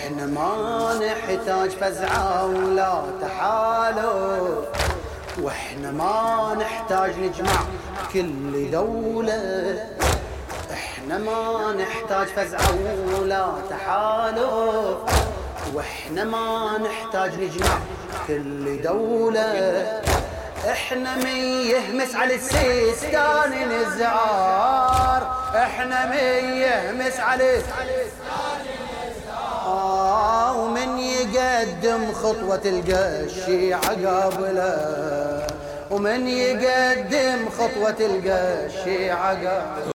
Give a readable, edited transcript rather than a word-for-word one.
احنا ما نحتاج فزعة ولا تحالف، واحنا ما نحتاج نجمع كل دولة، احنا ما نحتاج فزعة ولا تحالف، واحنا ما نحتاج نجمع كل دولة. احنا من يهمس على السيستان نزعار، احنا من يهمس على ومن يقدم خطوة تلقى الشيعة قابله، ومن يقدم خطوة تلقى الشيعة قابله.